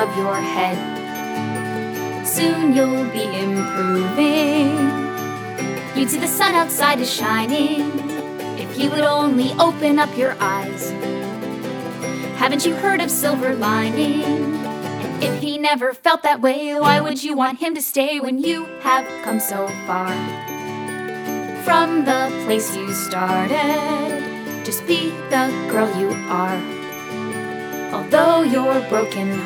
above your head. Soon you'll be improving. You'd see the sun outside is shining if you would only open up your eyes. Haven't you heard of silver lining? And if he never felt that way, why would you want him to stay when you have come so far from the place you started? Just be the girl you are. Although you're broken